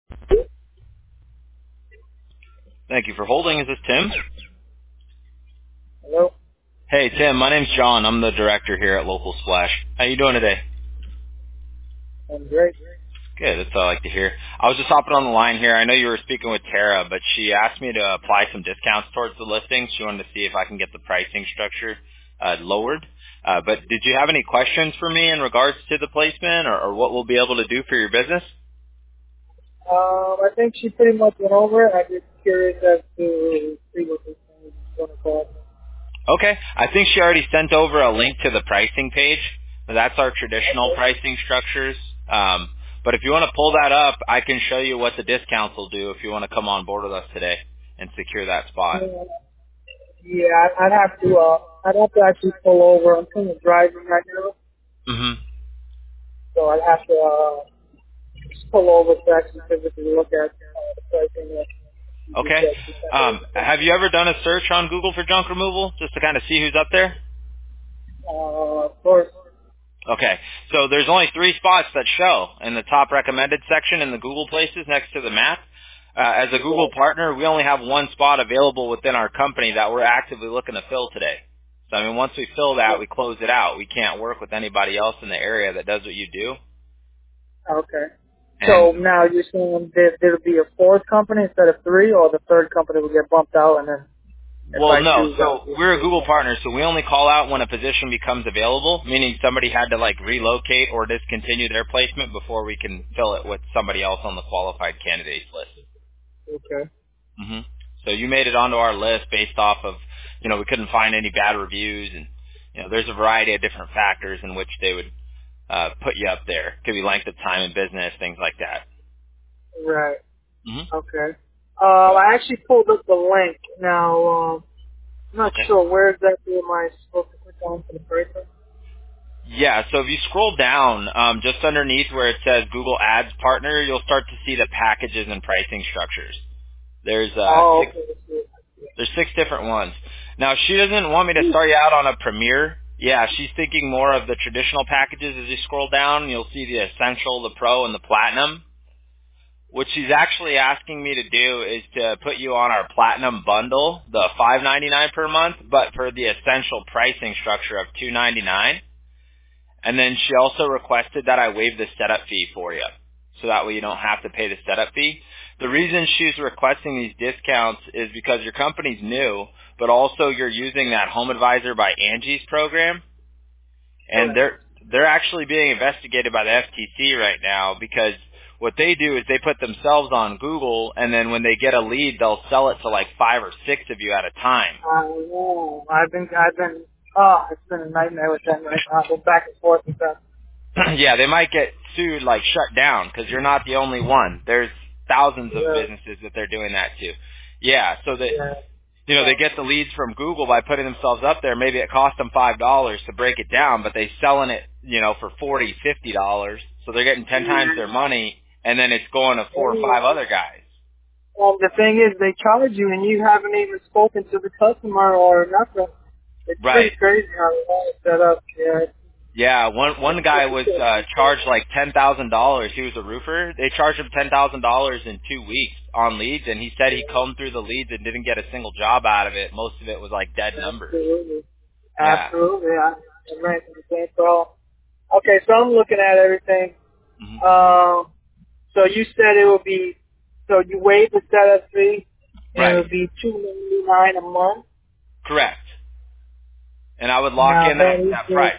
Thank you for holding. Is this Tim? Hello? Hey, Tim. My name's John. I'm the director here at Local Splash. How you doing today? I'm great. Good. That's what I like to hear. I was just hopping on the line here. I know you were speaking with Tara, but she asked me to apply some discounts towards the listing. She wanted to see if I can get the pricing structure lowered. But did you have any questions for me in regards to the placement or what we'll be able to do for your business? I think she pretty much went over it. I'm just curious as to see what this thing is going to cost. Okay. I think she already sent over a link to the pricing page. That's our traditional Okay. pricing structures. But if you want to pull that up, I can show you what the discounts will do if you want to come on board with us today and secure that spot. Yeah, I'd have to actually pull over. I'm kind of driving right now, hmm so I'd have to just pull over to actually physically look at the pricing that you just Okay. said. Have you ever done a search on Google for junk removal just to kind of see who's up there? Of course. Okay. So there's only 3 spots that show in the top recommended section in the Google places next to the map. As a Google partner, we only have 1 spot available within our company that we're actively looking to fill today. So, I mean, once we fill that, we close it out. We can't work with anybody else in the area that does what you do. Okay. And, So now you're saying that there'll be a 4th company instead of 3, or the 3rd company will get bumped out, and then if well, I no. choose that. So we're a Google partner, so we only call out when a position becomes available, meaning somebody had to, like, relocate or discontinue their placement before we can fill it with somebody else on the qualified candidates list. Okay. hmm So you made it onto our list based off of, we couldn't find any bad reviews, and there's a variety of different factors in which they would put you up there. Could be length of time in business, things like that. Right. hmm Okay. I actually pulled up the link. Now, I'm not Okay. sure where exactly am I supposed to click on for the person. Yeah. So if you scroll down, just underneath where it says Google Ads Partner, you'll start to see the packages and pricing structures. There's Oh, six. okay. Let's see. There's 6 different ones. Now, she doesn't want me to start you out on a Premier. Yeah, she's thinking more of the traditional packages. As you scroll down, you'll see the Essential, the Pro, and the Platinum. What she's actually asking me to do is to put you on our Platinum bundle, the $5.99 per month, but for the Essential pricing structure of $2.99. And then she also requested that I waive the setup fee for you, so that way you don't have to pay the setup fee. The reason she's requesting these discounts is because your company's new, but also you're using that Home Advisor by Angie's program, and Correct. they're actually being investigated by the FTC right now because what they do is they put themselves on Google, and then when they get a lead, they'll sell it to like 5 or 6 of you at a time. I know. It's been a nightmare with them right now. I go back and forth with them. Yeah, they might get sued, like shut down, because you're not the only one. There's thousands of Yeah. businesses that they're doing that to. Yeah, so that Yeah. they get the leads from Google by putting themselves up there. Maybe it cost them $5 to break it down, but they selling it, for $40, $50. So they're getting 10 times their money, and then it's going to 4 or 5 other guys. Well, the thing is, they charge you, and you haven't even spoken to the customer or nothing. It's pretty Right. crazy how they have it set up. Yeah. Yeah, one guy was charged like $10,000. He was a roofer. They charged him $10,000 in 2 weeks on leads, and he said he combed through the leads and didn't get a single job out of it. Most of it was like dead numbers. Absolutely. Yeah. Absolutely. I'm right in the same problem. Okay, so I'm looking at everything. hmm So you said it would be, so you waive the setup fee, and it Right. would be $299 a month. Correct. And I would lock Now in that, that is that price. just,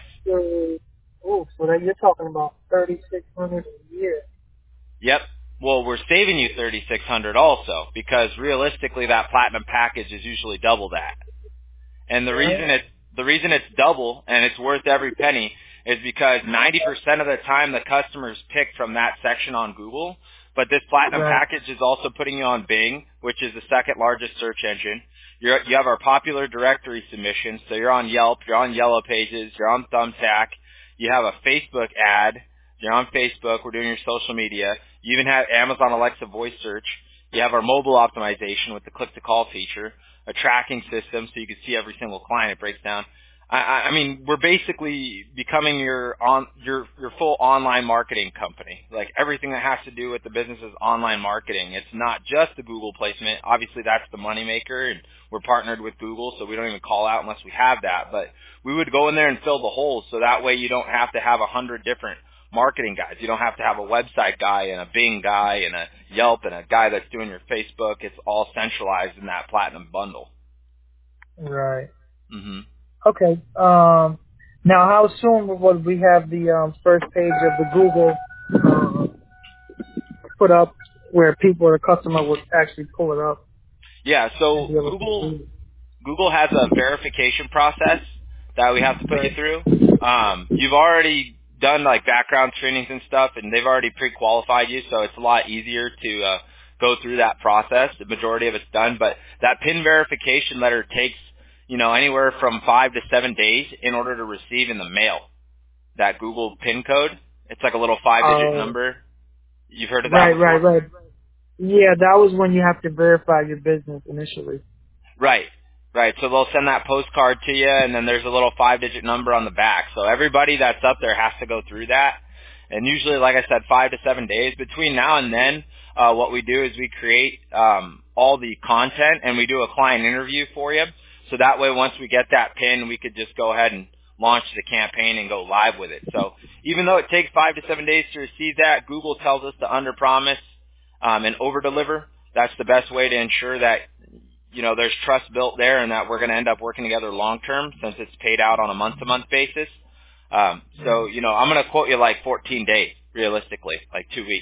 so that you're talking about $3,600 a year. Yep. Well, we're saving you $3,600 also because realistically that platinum package is usually double that. And Right? the reason it's double and it's worth every penny is because 90% of the time the customers pick from that section on Google, but this platinum Right. package is also putting you on Bing, which is the second largest search engine. You have our popular directory submissions, so you're on Yelp, you're on Yellow Pages, you're on Thumbtack, you have a Facebook ad, you're on Facebook, we're doing your social media, you even have Amazon Alexa voice search, you have our mobile optimization with the click-to-call feature, a tracking system so you can see every single client it breaks down. I mean, we're basically becoming your full online marketing company. Like everything that has to do with the business is online marketing. It's not just the Google placement. Obviously, that's the moneymaker, and we're partnered with Google, so we don't even call out unless we have that. But we would go in there and fill the holes, so that way you don't have to have 100 different marketing guys. You don't have to have a website guy and a Bing guy and a Yelp and a guy that's doing your Facebook. It's all centralized in that platinum bundle. Right. Mm-hmm. Okay. Now, how soon would we have the first page of the Google put up where people or the customer would actually pull it up? Yeah, so And be able to see it? Google has a verification process that we have to put you Right. through. You've already done like background screenings and stuff, and they've already pre-qualified you, so it's a lot easier to go through that process. The majority of it's done, but that PIN verification letter takes, anywhere from 5 to 7 days in order to receive in the mail. That Google PIN code, it's like a little 5-digit number. You've heard of that before? Right. Yeah, that was when you have to verify your business initially. Right. So they'll send that postcard to you, and then there's a little 5-digit number on the back. So everybody that's up there has to go through that. And usually, like I said, 5 to 7 days. Between now and then, what we do is we create all the content, and we do a client interview for you. So that way, once we get that pin, we could just go ahead and launch the campaign and go live with it. So even though it takes 5 to 7 days to receive that, Google tells us to underpromise and overdeliver. That's the best way to ensure that there's trust built there and that we're going to end up working together long term since it's paid out on a month-to-month basis. So, I'm going to quote you like 14 days, realistically, like 2 weeks.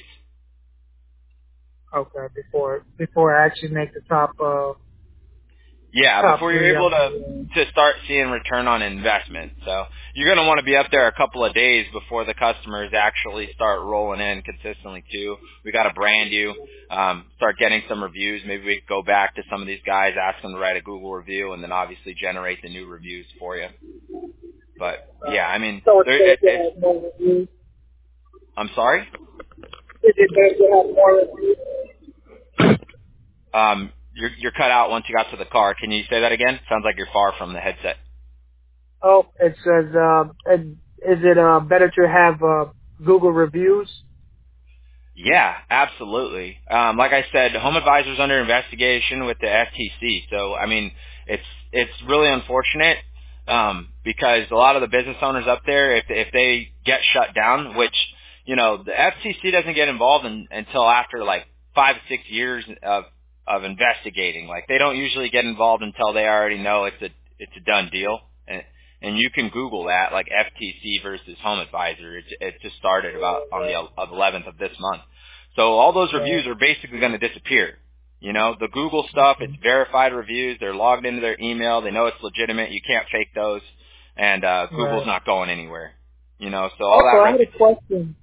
Okay, before I actually make the top. Yeah, Top before you're three. able to start seeing return on investment. So you're going to want to be up there a couple of days before the customers actually start rolling in consistently too. We got to brand you, start getting some reviews. Maybe we could go back to some of these guys, ask them to write a Google review, and then obviously generate the new reviews for you. But yeah, I mean, So it's more reviews. I'm sorry? Is it better to have more reviews? You're cut out once you got to the car. Can you say that again? Sounds like you're far from the headset. Oh, it says, is it better to have Google reviews? Yeah, absolutely. Like I said, Home Advisor's under investigation with the FTC. So, I mean, it's really unfortunate because a lot of the business owners up there, if they get shut down, which, the FTC doesn't get involved until after like 5 to 6 years of investigating. Like they don't usually get involved until they already know it's a done deal. And you can Google that, like FTC versus Home Advisor. It just started about on the 11th of this month. So all those reviews are basically going to disappear. The Google stuff, it's verified reviews. They're logged into their email. They know it's legitimate. You can't fake those. And Google's not going anywhere. So all also, that. I had a question.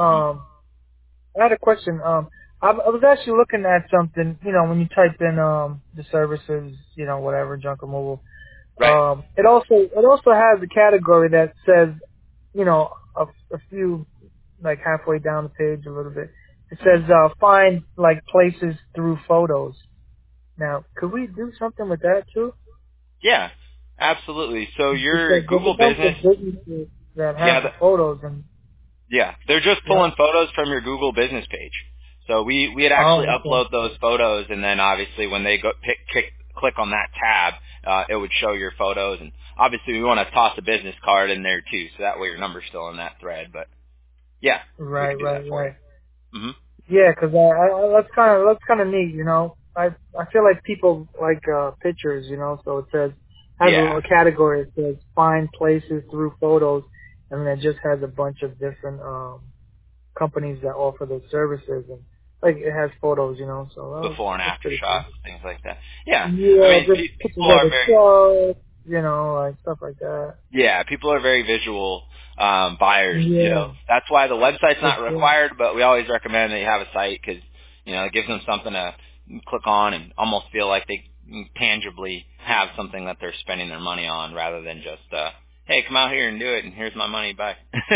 I was actually looking at something, when you type in the services, whatever, junk removal. Right. It also has a category that says, a few, like halfway down the page a little bit. It says find like places through photos. Now, could we do something with that too? Yeah, absolutely. So your Because there's Google a bunch business, of businesses that have the photos and. yeah, they're just pulling photos from your Google business page. So we had actually upload those photos, and then obviously when they go click on that tab, it would show your photos. And obviously we want to toss a business card in there too, so that way your number's still in that thread. But yeah, we can do that for you. Mm-hmm. Yeah, because that's kind of neat. I feel like people like pictures. So it says has a category. It says find places through photos, and then it just has a bunch of different companies that offer those services, and like it has photos. So Before and after shots, cool. Things like that. Yeah, Yeah, I mean, just pictures people of are the very show, like stuff like that. Yeah, people are very visual buyers. Yeah. That's why the website's not required, but we always recommend that you have a site because it gives them something to click on and almost feel like they tangibly have something that they're spending their money on, rather than just hey, come out here and do it, and here's my money, bye.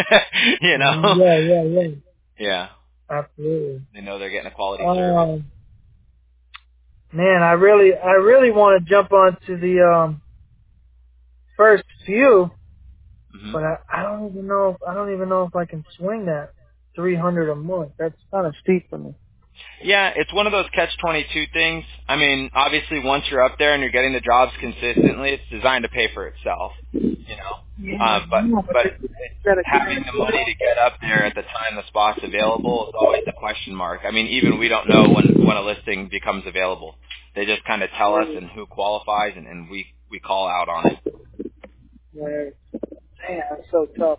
Yeah. Yeah. Absolutely. They know they're getting a quality service. Man, I really want to jump onto the first few, Mm-hmm. but I don't even know if I can swing that 300 a month. That's kind of steep for me. Yeah, it's one of those catch-22 things. I mean, obviously, once you're up there and you're getting the jobs consistently, it's designed to pay for itself. You know, Yeah, but it's it's got a having the money to get up there at the time the spot's available is always a question mark. I mean, even we don't know when a listing becomes available. They just kind of tell us and who qualifies, and we call out on it. Right. Damn, that's so tough.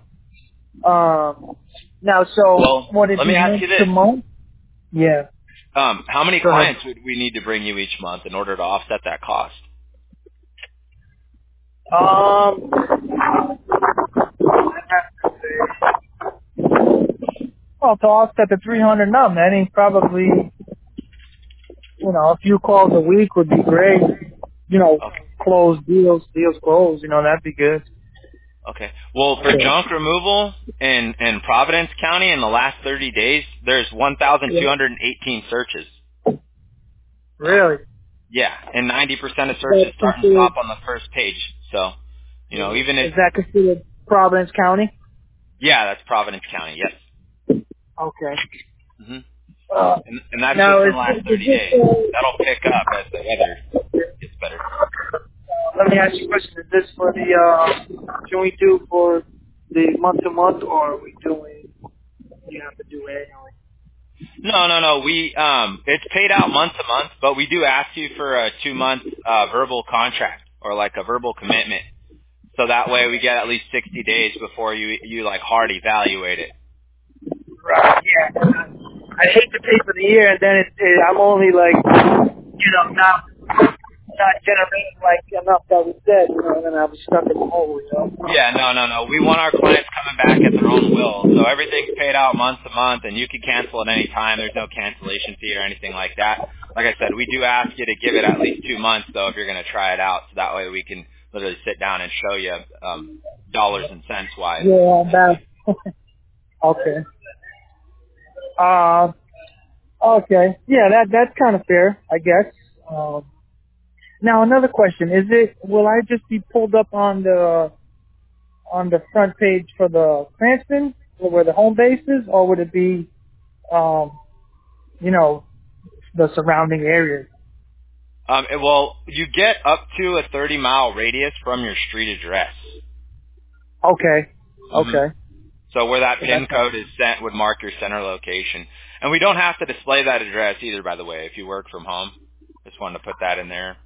Now, so Well, what did let you me ask month you to this. month? Yeah. How many Go ahead. clients would we need to bring you each month in order to offset that cost? Well, to offset the 300 number, I think probably, a few calls a week would be great. Okay. Close deals closed, that'd be good. Okay. Well, for junk removal in Providence County in the last 30 days, there's 1,218 searches. Really? Yeah, and 90% of searches That's start and considered, stop on the first page. So, even if is that considered Providence County? that's Providence County. Yes. Okay. hmm Uh, and that's now, just in is the last this, 30 days. That'll pick up as the weather gets better. let me ask you a question. Is this for can we do for the month to month, or are we doing, you have to do annually? No. We it's paid out month to month, but we do ask you for a 2-month verbal contract or like a verbal commitment. So that way we get at least 60 days before you like hard evaluate it. Right, yeah. I hate to pay for the year, and then I'm only like, not generating like enough that we said, and then I'll be stuck in the hole, Yeah, no. We want our clients coming back at their own will. So everything's paid out month to month, and you can cancel at any time. There's no cancellation fee or anything like that. Like I said, we do ask you to give it at least 2 months, though, if you're going to try it out. So that way we can literally sit down and show you dollars and cents wise. Yeah, that. Okay. Okay. Yeah, that's kind of fair, I guess. Now another question: will I just be pulled up on the front page for the Cranston, or where the home base is, or would it be, the surrounding areas? Well, you get up to a 30-mile radius from your street address. Okay. Mm-hmm. Okay. So where that So PIN code is sent would mark your center location. And we don't have to display that address either, by the way, if you work from home. Just wanted to put that in there.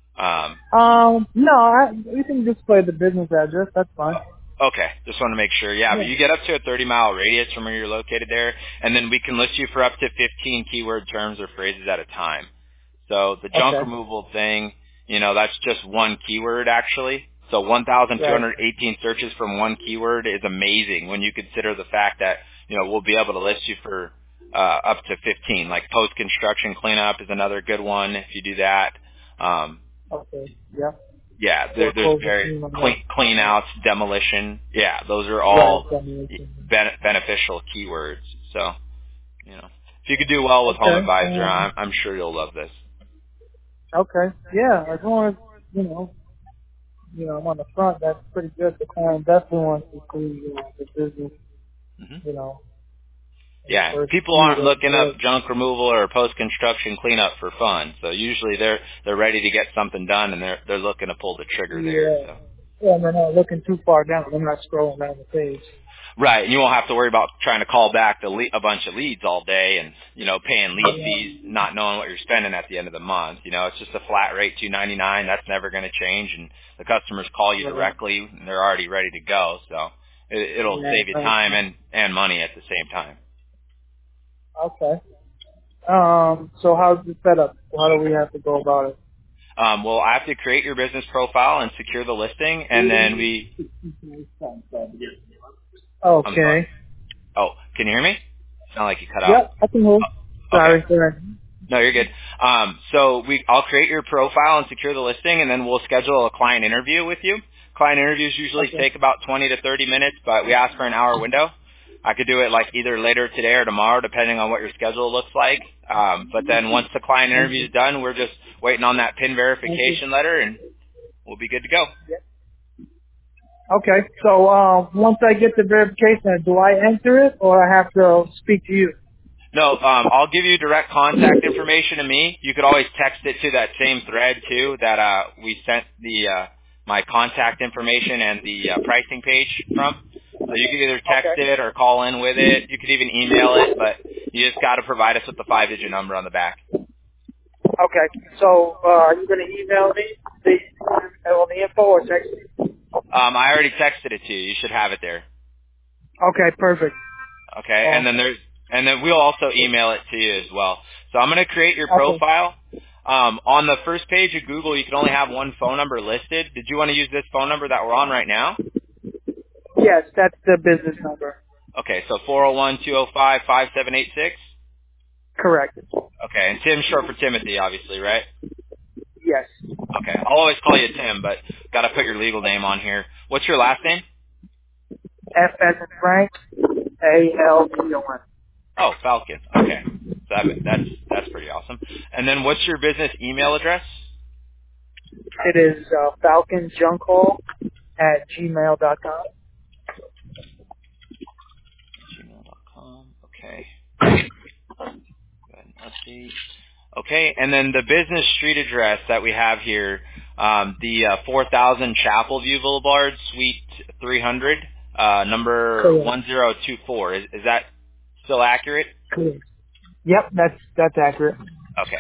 No, we can display the business address. That's fine. Okay, just want to make sure. Yeah, but you get up to a 30-mile radius from where you're located there, and then we can list you for up to 15 keyword terms or phrases at a time. So the junk removal thing, that's just one keyword actually. So 1,218 searches from one keyword is amazing when you consider the fact that, we'll be able to list you for up to 15. Like post-construction cleanup is another good one if you do that. Okay. Yeah. Yeah, there's very clean outs, demolition. Yeah, those are all beneficial keywords. So, if you could do well with Home Advisor, I'm sure you'll love this. Okay. Yeah, as long as, I'm on the front, that's pretty good. The client definitely wants to see the business, Yeah, people aren't looking up junk removal or post-construction cleanup for fun. So usually they're ready to get something done, and they're looking to pull the trigger there. So. Yeah, and they're not looking too far down. They're not scrolling down the page. Right, and you won't have to worry about trying to call back a bunch of leads all day and, paying lead fees, not knowing what you're spending at the end of the month. It's just a flat rate, $2.99. That's never going to change, and the customers call you directly, and they're already ready to go. So it'll save you time and money at the same time. Okay. So how's the setup? How do we have to go about it? Well, I have to create your business profile and secure the listing, and then we... Okay. Oh, can you hear me? Sound like you cut out. Yep, I can hold. Okay. Sorry. No, you're good. So I'll create your profile and secure the listing, and then we'll schedule a client interview with you. Client interviews usually take about 20 to 30 minutes, but we ask for an hour window. I could do it like either later today or tomorrow, depending on what your schedule looks like. But then once the client interview is done, we're just waiting on that PIN verification letter, and we'll be good to go. Okay. So once I get the verification, do I enter it or I have to speak to you? No, I'll give you direct contact information to me. You could always text it to that same thread too that we sent the my contact information and the pricing page from. So you could either text Okay. it or call in with it. You could even email it, but you just got to provide us with the 5-digit number on the back. Okay. So are you going to email me the info or text me? I already texted it to you. You should have it there. Okay. Perfect. Okay, and then we'll also email it to you as well. So I'm going to create your Okay. profile. On the first page of Google, you can only have one phone number listed. Did you want to use this phone number that we're on right now? Yes, that's the business number. Okay, so 401-205-5786. Correct. Okay, and Tim's short for Timothy, obviously, right? Yes. Okay, I'll always call you Tim, but got to put your legal name on here. What's your last name? F as in Frank, A-L-T-O-N. Oh, Falcon. Okay, so that's pretty awesome. And then what's your business email address? It is falconjunkhole at gmail.com. Gmail.com. Okay. Go ahead and update. Okay, and then the business street address that we have here, the 4000 Chapel View Boulevard, Suite 300, number Correct. 1024. Is that still accurate? Correct. Yep, that's accurate. Okay.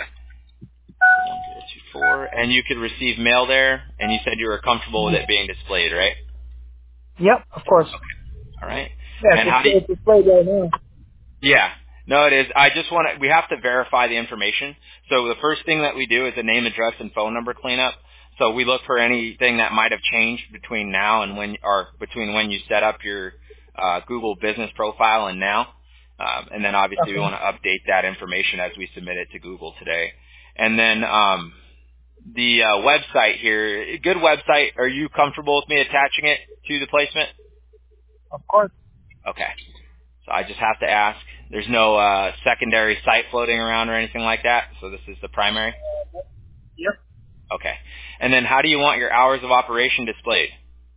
1024. And you could receive mail there, and you said you were comfortable with it being displayed, right? Yep, of course. All right. Yes, And how do you, it's displayed right now. yeah. No, it is. I just want to, we have to verify the information. So the first thing that we do is a name, address, and phone number cleanup. So we look for anything that might have changed between now and between when you set up your Google business profile and now. And then obviously we Okay. want to update that information as we submit it to Google today. And then the website here, good website. Are you comfortable with me attaching it to the placement? Of course. Okay. So I just have to ask. There's no secondary site floating around or anything like that, so this is the primary? Yep. Okay. And then how do you want your hours of operation displayed?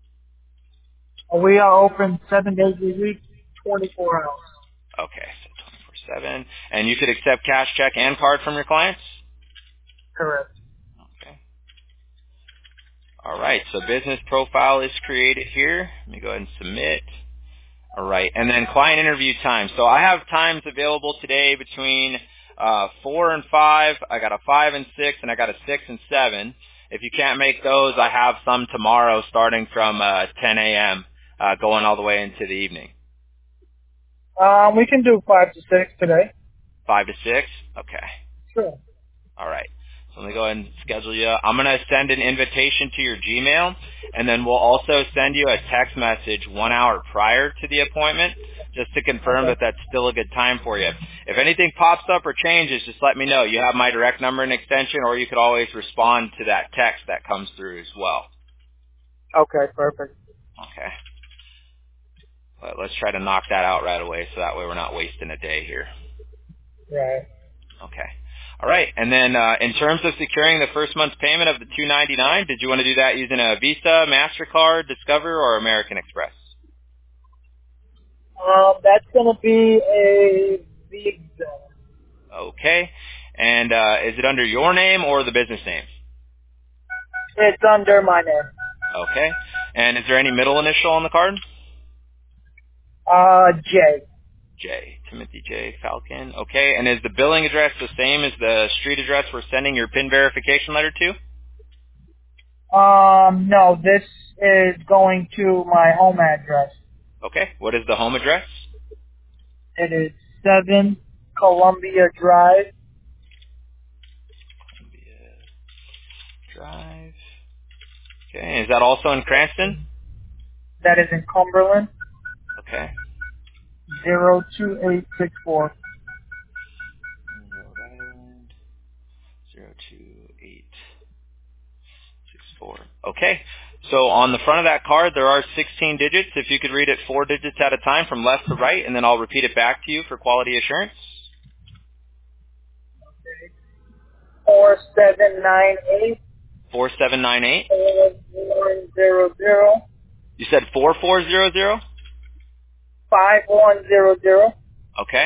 We are open 7 days a week, 24 hours. Okay, so 24/7. And you could accept cash, check, and card from your clients? Correct. Okay. All right, so business profile is created here. Let me go ahead and submit. All right, and then client interview time. So I have times available today between 4 and 5. I got a 5 and 6, and I got a 6 and 7. If you can't make those, I have some tomorrow starting from 10 a.m. Going all the way into the evening. We can do 5 to 6 today. 5 to 6? Okay. Sure. All right. So let me go ahead and schedule you. I'm going to send an invitation to your Gmail, and then we'll also send you a text message 1 hour prior to the appointment just to confirm Okay. that that's still a good time for you. If anything pops up or changes, just let me know. You have my direct number and extension, or you could always respond to that text that comes through as well. Okay, perfect. Okay. But let's try to knock that out right away so that way we're not wasting a day here. Right. Okay. All right. And then in terms of securing the first month's payment of the $299, did you want to do that using a Visa, MasterCard, Discover, or American Express? That's gonna be a Visa. Okay. And is it under your name or the business name? It's under my name. Okay. And is there any middle initial on the card? J. J. Timothy J. Falcon. Okay. And is the billing address the same as the street address we're sending your PIN verification letter to? No, this is going to my home address. Okay. What is the home address? It is 7 Columbia Drive. Columbia Drive. Okay. Is that also in Cranston? That is in Cumberland. Okay. 02864. Rhode Island, 02864. Okay. So on the front of that card, there are 16 digits. If you could read it 4 digits at a time from left to right, and then I'll repeat it back to you for quality assurance. 4798. 4798. 4100. You said 4400? 5100. Okay.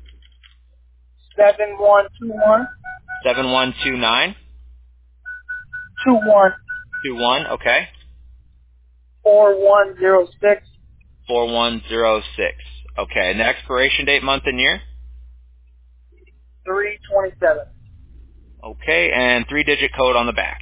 7121. 7129. 21. 21. Okay. 4106. 4106. Okay. And the expiration date, month, and year? 327. Okay. And 3-digit code on the back.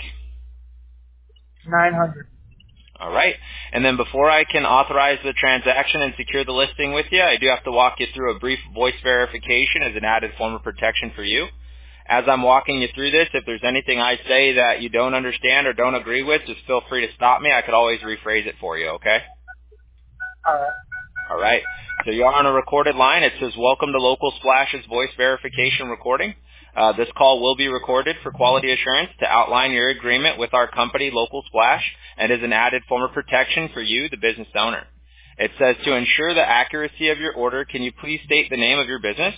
900. All right. And then before I can authorize the transaction and secure the listing with you, I do have to walk you through a brief voice verification as an added form of protection for you. As I'm walking you through this, if there's anything I say that you don't understand or don't agree with, just feel free to stop me. I could always rephrase it for you, okay? Alright. All right. So you're on a recorded line. It says, welcome to Local Splash's voice verification recording. This call will be recorded for quality assurance to outline your agreement with our company, Local Splash, and is an added form of protection for you, the business owner. It says, to ensure the accuracy of your order, can you please state the name of your business?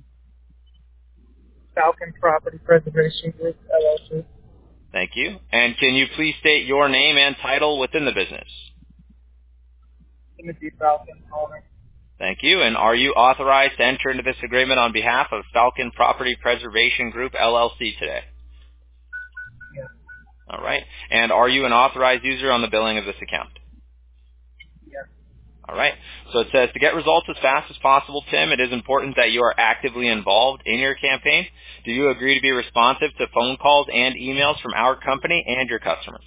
Falcon Property Preservation Group, LLC. Thank you. And can you please state your name and title within the business? Timothy Falcon, owner. Thank you. And are you authorized to enter into this agreement on behalf of Falcon Property Preservation Group, LLC today? Yes. All right. And are you an authorized user on the billing of this account? Yes. All right. So it says, to get results as fast as possible, Tim, it is important that you are actively involved in your campaign. Do you agree to be responsive to phone calls and emails from our company and your customers?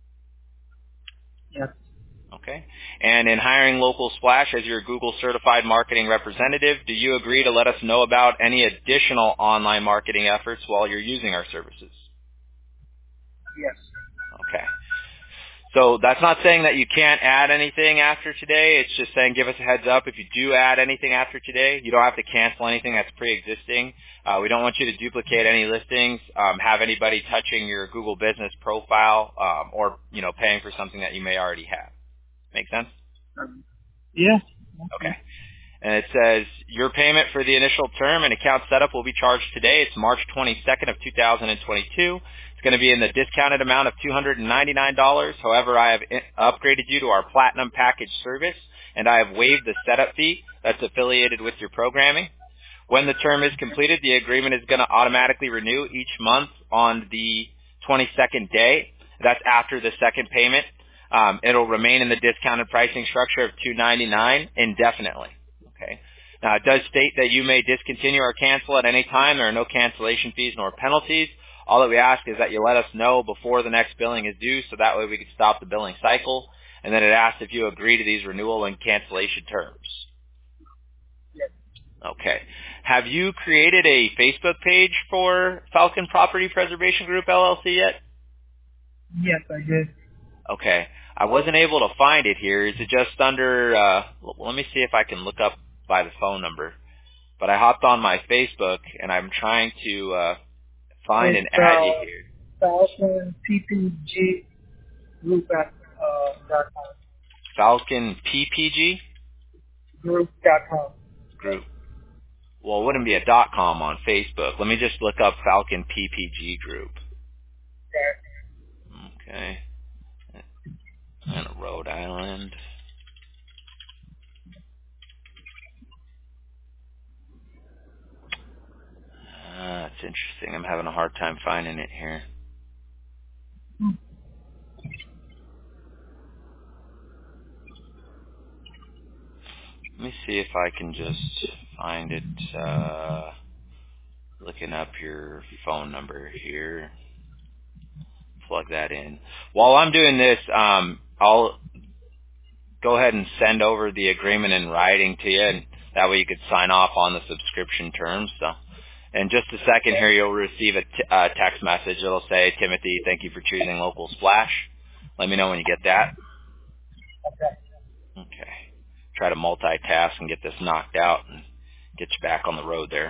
Yes. Okay. And in hiring Local Splash as your Google certified marketing representative, do you agree to let us know about any additional online marketing efforts while you're using our services? Yes. Okay. So that's not saying that you can't add anything after today. It's just saying give us a heads up if you do add anything after today. You don't have to cancel anything that's pre-existing. We don't want you to duplicate any listings, have anybody touching your Google business profile, or, paying for something that you may already have. Make sense? Yeah. Okay. And it says your payment for the initial term and account setup will be charged today. It's March 22nd of 2022. It's going to be in the discounted amount of $299. However, I have upgraded you to our Platinum Package service, and I have waived the setup fee that's affiliated with your programming. When the term is completed, the agreement is going to automatically renew each month on the 22nd day. That's after the second payment. It'll remain in the discounted pricing structure of $299 indefinitely. Okay. Now, it does state that you may discontinue or cancel at any time. There are no cancellation fees nor penalties. All that we ask is that you let us know before the next billing is due, so that way we can stop the billing cycle. And then it asks if you agree to these renewal and cancellation terms. Yes. Okay. Have you created a Facebook page for Falcon Property Preservation Group, LLC yet? Yes, I did. Okay. I wasn't able to find it here. Is it just under, let me see if I can look up by the phone number. But I hopped on my Facebook, and I'm trying to find and add you here. Falcon PPG Group .com. Falcon PPG? Group.com. Group. Well, it wouldn't be a .com on Facebook. Let me just look up Falcon PPG Group. Okay. And Rhode Island. That's interesting. I'm having a hard time finding it here. Let me see if I can just find it, looking up your phone number here. Plug that in. While I'm doing this, I'll go ahead and send over the agreement in writing to you, and that way you could sign off on the subscription terms. So, in just a second here, you'll receive a text message. It'll say, Timothy, thank you for choosing Local Splash. Let me know when you get that. Okay. Okay. Try to multitask and get this knocked out and get you back on the road there.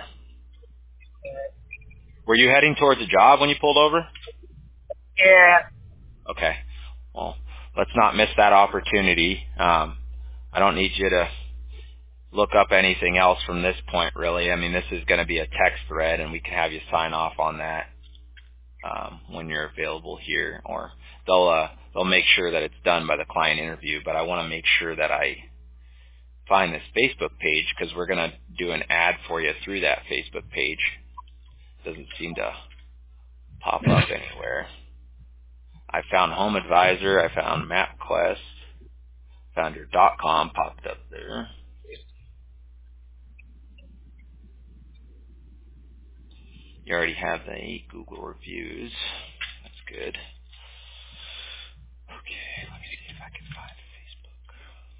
Were you heading towards a job when you pulled over? Yeah. Okay. Well, let's not miss that opportunity. I don't need you to look up anything else from this point, really. I mean, this is going to be a text thread, and we can have you sign off on that when you're available here. Or they'll they'll make sure that it's done by the client interview, but I want to make sure that I find this Facebook page because we're going to do an ad for you through that Facebook page. Doesn't seem to pop up anywhere. I found Home Advisor. I found MapQuest. Found your .com popped up there. You already have the Google reviews. That's good. Okay, let me see if I can find Facebook.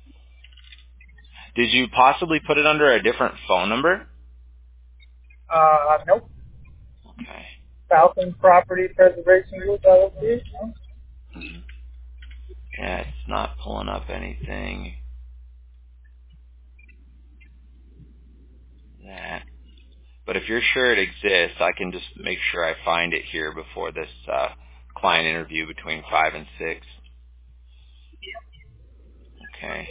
Did you possibly put it under a different phone number? Nope. Okay. Falcon Property Preservation Group, LLC. No? Mm-hmm. Yeah, it's not pulling up anything. That. But if you're sure it exists, I can just make sure I find it here before this client interview between 5 and 6. Okay.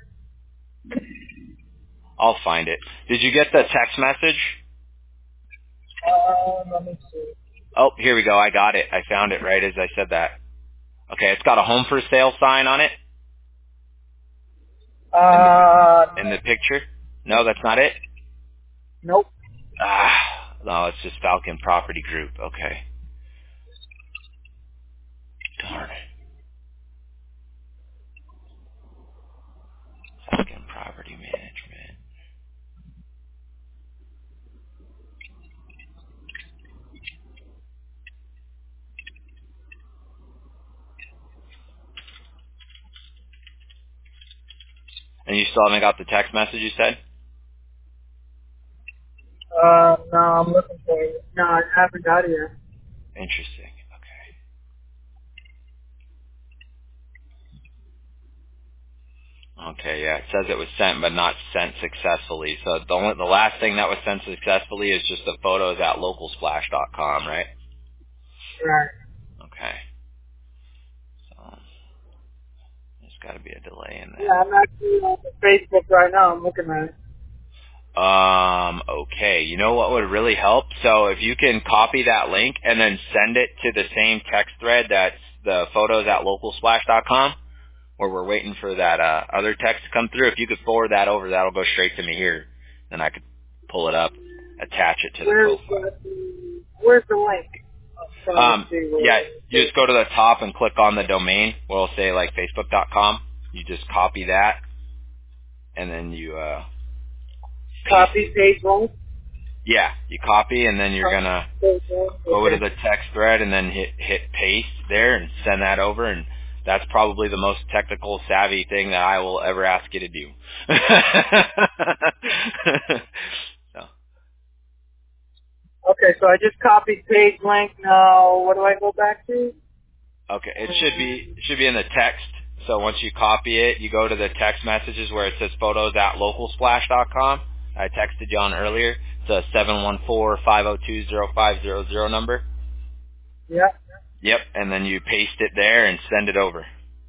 I'll find it. Did you get the text message? Let me see. Oh, here we go. I got it. I found it right as I said that. Okay, it's got a home for sale sign on it. In the picture? No, that's not it? Nope. No, it's just Falcon Property Group. Okay. Darn it. Falcon Property Management. And you still haven't got the text message you said? No, I'm looking for it. No, I haven't got it yet. Interesting. Okay. Okay, yeah. It says it was sent but not sent successfully. So the last thing that was sent successfully is just the photos at localsplash.com, right? Right. Okay. So there's got to be a delay in Yeah, I'm actually on Facebook right now. I'm looking at it. that. Okay. You know what would really help? So if you can copy that link and then send it to the same text thread that's the photos at localsplash.com, where we're waiting for that other text to come through. If you could forward that over, that'll go straight to me here. Then I could pull it up, attach it to the profile. Where's the link? I'm trying to see where Yeah, you just go to the top and click on the domain. We'll say like facebook.com. You just copy that, and then you copy page link. yeah, you copy, and then you're gonna go over to the text thread and then hit paste there and send that over, and that's probably the most technical savvy thing that I will ever ask you to do. So. Okay, so I just copied page link. Now, what do I go back to? Okay, it should be in the text. So once you copy it, you go to the text messages where it says photos at localsplash.com. I texted you on earlier. It's a 714-502-0500 number. Yeah. Yep, and then you paste it there and send it over.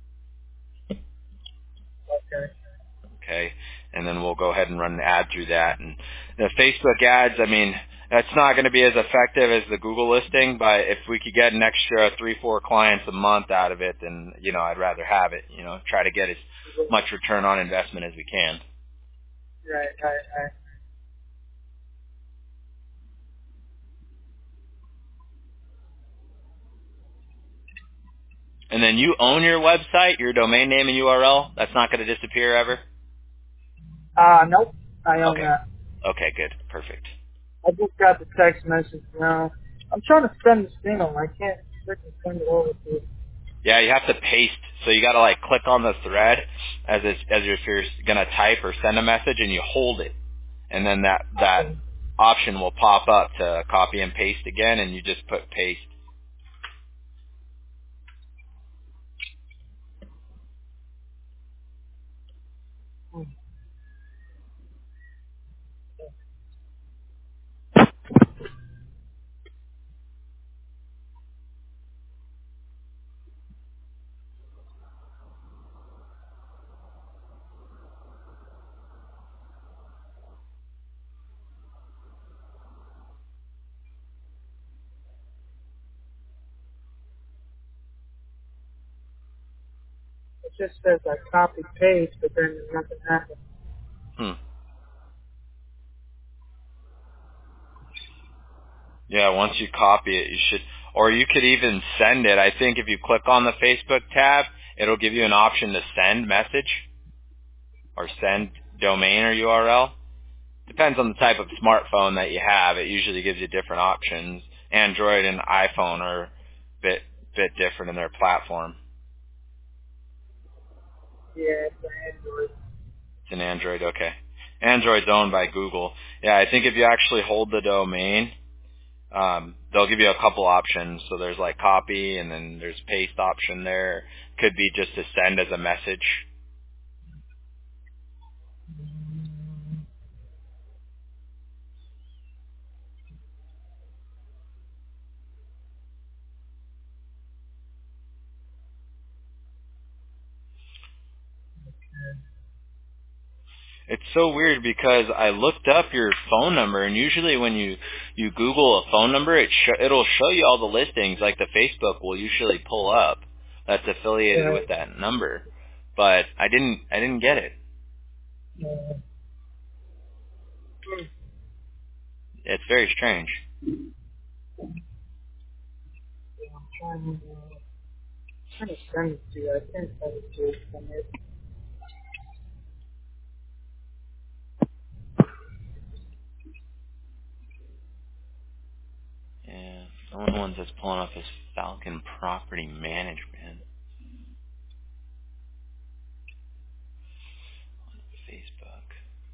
Okay. Okay, and then we'll go ahead and run an ad through that. And the Facebook ads, I mean, that's not going to be as effective as the Google listing, but if we could get an extra 3-4 clients a month out of it, then, I'd rather have it, try to get as much return on investment as we can. Right. And then you own your website, your domain name and URL? That's not going to disappear ever? Nope. I own Okay. that. Okay, good. Perfect. I just got the text message now. I'm trying to send this thing on. I can't freaking send it over to you. Yeah, you have to paste. So you got to click on the thread as if you're going to type or send a message, and you hold it. And then that option will pop up to copy and paste again, and you just put paste. just says I copy paste, but then nothing happens. Yeah, once you copy it, you should, or you could even send it. I think if you click on the Facebook tab, it'll give you an option to send message or send domain or URL. Depends on the type of smartphone that you have. It usually gives you different options. Android and iPhone are a bit different in their platform. Yeah, it's an Android. It's an Android, okay. Android's owned by Google. Yeah, I think if you actually hold the domain, they'll give you a couple options. So there's like copy, and then there's paste option there. Could be just to send as a message. It's so weird because I looked up your phone number, and usually when you Google a phone number, it'll show you all the listings. Like the Facebook will usually pull up that's affiliated with that number, but I didn't get it. It's very strange. I'm trying to send it to you. I can't send it to you from it. Yeah, the only ones that's pulling up is Falcon Property Management. Facebook.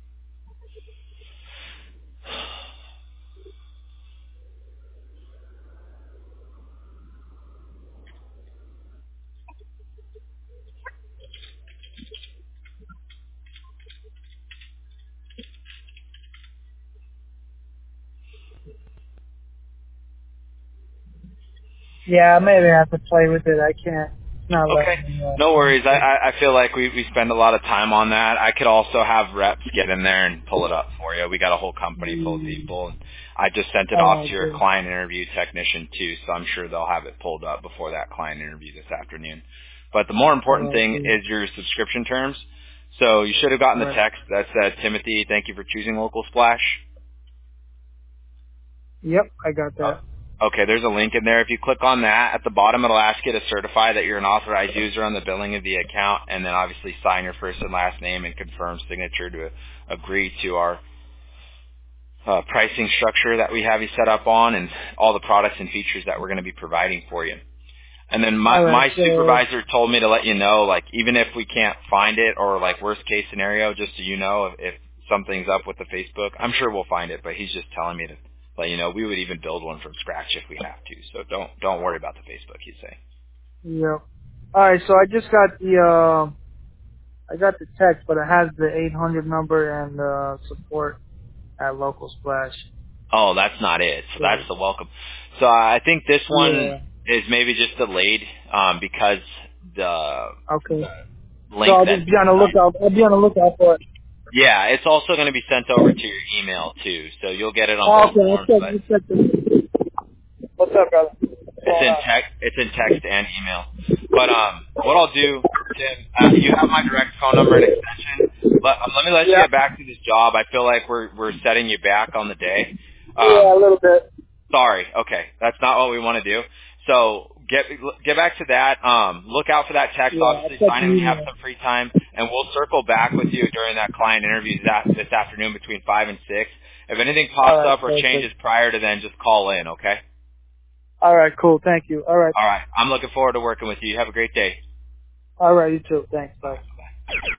Yeah, maybe I have to play with it. I can't. It's not Okay, letting me know. no worries. I feel like we spend a lot of time on that. I could also have reps get in there and pull it up for you. We got a whole company full of people. And I just sent it off to your client interview technician too, so I'm sure they'll have it pulled up before that client interview this afternoon. But the more important thing is your subscription terms. So you should have gotten the text that said, Timothy, thank you for choosing Local Splash. Yep, I got that. Okay, there's a link in there. If you click on that, at the bottom it'll ask you to certify that you're an authorized user on the billing of the account, and then obviously sign your first and last name and confirm signature to agree to our pricing structure that we have you set up on and all the products and features that we're going to be providing for you. And then my supervisor told me to let you know, like, even if we can't find it, or like worst case scenario, just so you know, if something's up with the Facebook, I'm sure we'll find it, but he's just telling me to let you know we would even build one from scratch if we have to. So don't worry about the Facebook, he's saying. Yep. All right, so I just got the text, but it has the 800 number and support at Local Splash. Oh, that's not it. So that's the welcome. So I think this one is maybe just delayed because the link. So I'll just be on the lookout. I'll be on the lookout for it. Yeah, it's also going to be sent over to your email too, so you'll get it on both forms. What's up, brother? It's in text and email. But what I'll do, Tim, you have my direct phone number and extension. Let me let you get back to this job. I feel like we're setting you back on the day. Yeah, a little bit. Sorry. Okay, that's not what we want to do. So get back to that. Look out for that text. Obviously, sign it when you have some free time, and we'll circle back with you during that client interview this afternoon between 5 and 6. If anything pops up or changes prior to then, just call in. Okay. All right. Cool. Thank you. All right. I'm looking forward to working with you. Have a great day. All right. You too. Thanks. Bye. Bye.